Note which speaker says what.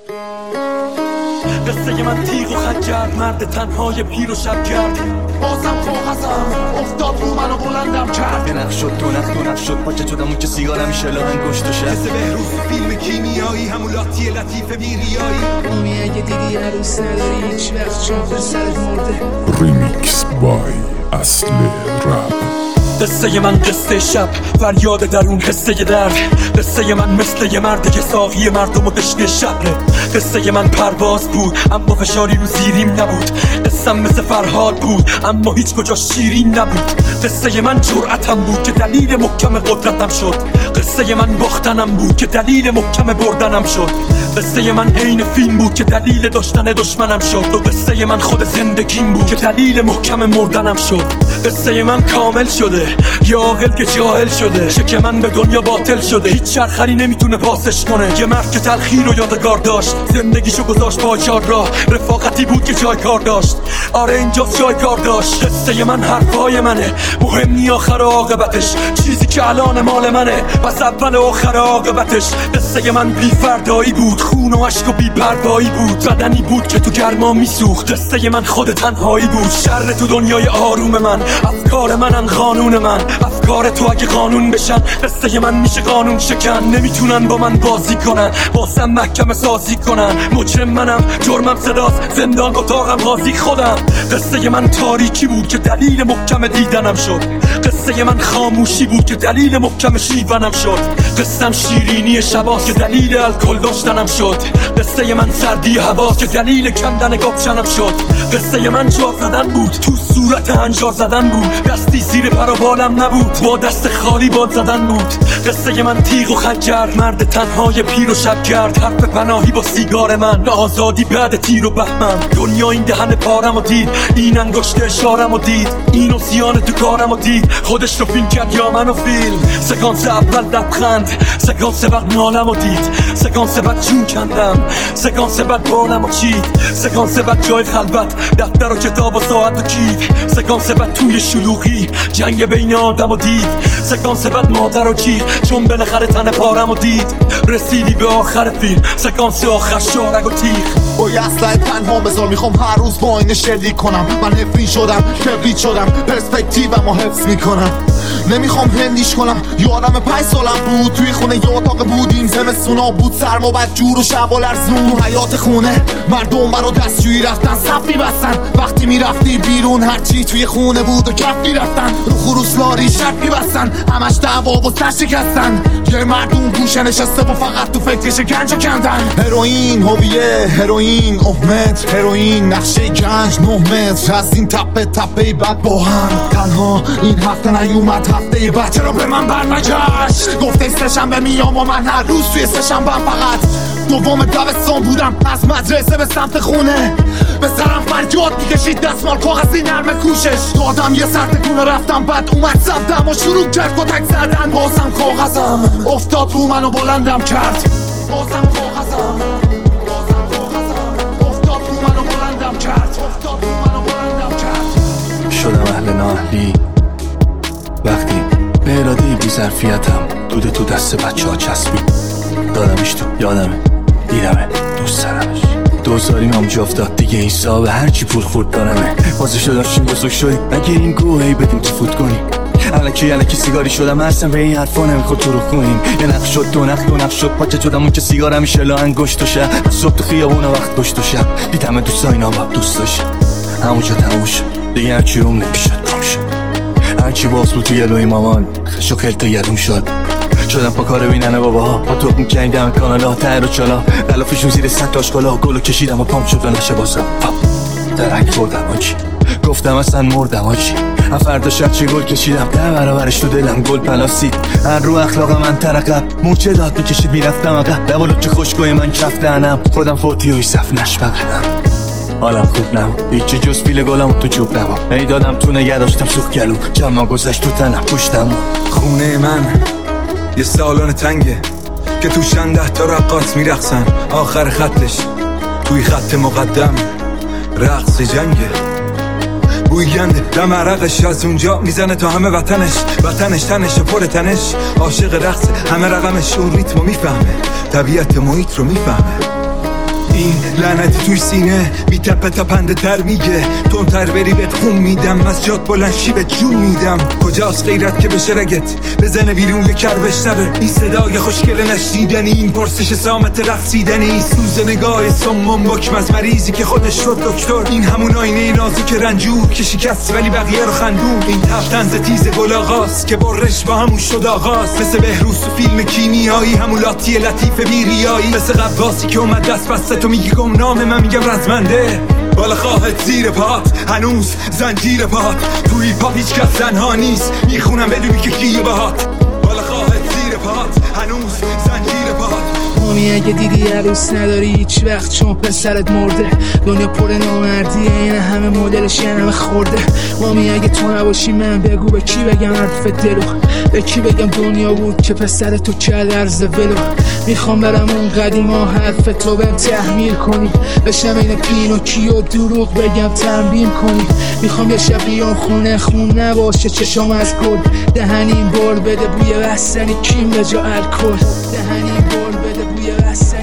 Speaker 1: قصه من تیغ و خنجر، مرد تنهای پیر و شبگرد. بازم کاغذم افتاد رو منو بلندم کرد.
Speaker 2: یه نقش شد دو نقش شد پاچه شدم اون که سیگارم میشه لاهن گشت و شد.
Speaker 3: مثل بهروز فیلم کیمیایی، همون لاتی لطیف میریایی.
Speaker 4: اونی اگه دیدی عروس نداری هیچ وقت چون پر سرت مرده.
Speaker 5: ریمیکس بای اصل رپ.
Speaker 1: قصه من قصه شب، فریاد درون حسه درد. قصه من مثل یه مرده که ساقی مردم و دشت شهره. قصه من پرواز بود اما فشاری رو زیریم نبود. قصم مثل فرهاد بود اما هیچ کجا شیرین نبود. قصه من جرأتم بود که دلیل محکم قدرتم شد. قصه من باختنم بود که دلیل محکم بردنم شد. قصه من عین فیلم بود که دلیل داشتن دشمنم شد. و قصه من خود زندگیم بود که دلیل محکم مردنم شد. قصه من کامل شده، یه عاقل که جاهل شده. شک من به دنیا باطل شده، هیچ چرخری نمیتونه پاسش کنه. یه مرد که تلخی رو یادگار داشت، زندگیشو گذاشت با چار راه. رفاقتی بود که جای کار داشت، آره اینجاست جای کار داشت. قصه من حرفای منه، مهم نی آخر عاقبتش. چیزی که الان مال منه پس اول و آخر عاقبتش. قصه من بی فردایی بود، خون و عشق و بی پروایی بود. بدنی بود که تو گرما میسوخت. قصه من خود تنهایی بود، شر تو دنیای آروم من. افکار منن قانون من، افکار تو اگه قانون بشن. قصه من میشه قانون شکن، نمیتونن با من بازی کنن، باسم محکمه سازی کنن. مجرم منم، جرمم صداست، زندان اتاقم قاضی خودم. قصه من تاریکی بود که دلیل محکم دیدنم شد. قصه من خاموشی بود که دلیل محکم شیونم شد. قصم شیرینی شباست که دلیل الکل داشتنم شد. قصه من سردی هواست که دلیل کندن گابچنم شد. قصه من جا زدن بود، تو صورت هنجار زدن بود. دستی زیر پر و بالم نبود، با دست خالی باد زدن بود. قصه من تیغ و خنجر، مرد تنهای پیر و شبگرد. حرف پناهی با سیگار من، آزادی بعد تیر و بهمن. دنیا این دهن پارم و دید، این انگشت اشارم و دید، این اسیان تو کارم و دید. خودش رو فیلم کرد یا منو فیلم. سکانس اول لبخند، سکانس بعد نالم و دید، سکانس بعد جون کندم، سکانس بعد بالم و چید، سکانس بعد جای خلوت، دفتر و کتاب و ساعت و کیف، سکانس بعد توی شلوغی، جنگ بین آدم و دید، سکانس بعد مادر و جیغ، چون بالاخره تن پارم و دید. رسیدی به آخر فیلم، سکانس آخر شارگ و تیغ.
Speaker 6: با یه اسلحه پنهان بذار، میخوام هر روز با اینه شلیک کنم. من نفرین شدم، کبریت شدم، پرسپکتیومو حفظ میکنم. نمیخوام هندیش کنم، یادم 5 سالم بود، توی خونه یه اتاق بودیم. زمستونا بود سرم و بد جور و شب و لرزون. تو حیات خونه مردم برا دستجویی رفتن، صف میبستن. وقتی میرفتی بیرون هرچی توی خونه بود و کف میرفتن. رو خروس لاری شرط میبستن، همش دعوا و سر شکستن. یه مردم گوشه نشسته و فقط تو فکر شکنجه کندن. هروئین هویه، هروئین احمد، هروئین نقشه گنج 9 متر. از این تپه تپه بعد با هم تنها این هفته نیومد، هفته بعد چرا به من برنگشت؟ گفته سه‌شنبه میام و من هر روز توی سه‌شنبه فقط. دوم دبستان بودم، از مدرسه به سمت خونه، به سرم فریاد میکشید دستمال کاغذی نرمه کوشش. دادم یه سر تکونه رفتم، بعد اومد سمتم و شروع کرد کتک زدن. بازم کاغذم افتاد رو منو بلندم کرد. بازم کاغذم افتاد رو منو بلندم کرد. افتاد رو منو بلندم کرد.
Speaker 2: شدم اهل نااهلی وقتی به اراده بی ظرفیتم دوده تو دست بچه ها چسبید. دادمش تو، یادمه، دیدمه، دوست دارمش. دوزاریم هم جا افتاد دیگه، این صاحب هرچی پول خورد دارمه. بازشو داشتیم بزرگ شدیم، اگه این گوهی بدیم تو فوت کنیم. الکی سیگاری شدم، اصلا به این حرفا نمیخواد تو رو کنیم. یه نقش شد دو نقش شد پاچه شدم اون که سیگارم میشه لاهن گشت و شب. صبح تو خیابون و وقت گشت و شب، دیدم دوستا اینا با دوست داشت. همونجا تموم شد دیگه، هرچی روم نمیشد کام شد. هرچی باز بود توی الوی مامان خش و خلطه یادم شد. شدم پا کار بیننه باباها، پا توپ میکردم کانالا تر و چالا. غلافشون زیر 100 تا اشکالا، گلو کشیدم و پام شد و نشه بازم درک خوردم آجی. گفتم اصلا مردم آجی. فردا شب چه گل کشیدم، 10 برابرش تو دلم گل پلاسید. هر رو اخلاق من ترقب، موچه داد میکشید میرفتم عقب. لبالو چه خوشگوی من کف دهنم، خودم فوتی و صف نشبقنم. حالم خوب نبود، هیچی جز پیل گلم تو چوب نبود. ای دادم تو نگه داشتم سوخ گلوم، جمع گذشت تو تنم پشتم.
Speaker 3: خونه من یه سالن تنگه که تو 10 تا رقاص میرقصن. آخر خطش توی خط مقدم رقص جنگه. بوی گنده دم عرقش از اونجا میزنه تا همه وطنش تنش پر تنش. عاشق رقص همه رقمش، اون ریتمو میفهمه، طبیعت محیط رو میفهمه. این لعنتی توی سینه میتپه تا پنده تر میگه تندتر بری بهت خون میدم از جات بلند شی به جون میدم کجاست غیرت که بشه رگت بزنه بیرون یه کر بشنوه این صدای خوشگل نشنیدنی این پرسش سامت رقصیدنی سوز نگاه سمم بکم از مریضی که خودش شد دکتر این همون آینه نازی که رنجور که شکست ولی بقیه رو خندون این تفتنز تیز گل آغاز که برش با همون شد آغاز مثل بهروز تو فیلم کیمیایی همون لاتی لطیف بیریایی مثل قواسی که اومد دست بسته تو میگی گمنامه من میگم رزمنده بالا خواهد زیر پات هنوز زنجیر پات توی پاپ هیچ کس زنها نیست میخونم بدونی که کیه باهات بالا خواهد زیر پات هنوز زنجیر پات
Speaker 4: مامی اگه دیدی عروس نداری هیچ وقت چون پسرت مرده دنیا پر نامردیه این همه مدلش یه همه خورده مامی اگه تو نباشی من بگو به کی بگم حرف دلو به کی بگم دنیا بود که پسر تو کل عرض ولو میخوام برم اون قدیما حرف تو بهم تحمیل کنی بشم این پینوکیو دروغ بگم تنبیه کنی میخوام یه شب بیام خونه خون نباشه چشام از گل دهنیم بال بده بوی بستنی کیم به جا الکل دهنیم بال بده بوی بستنی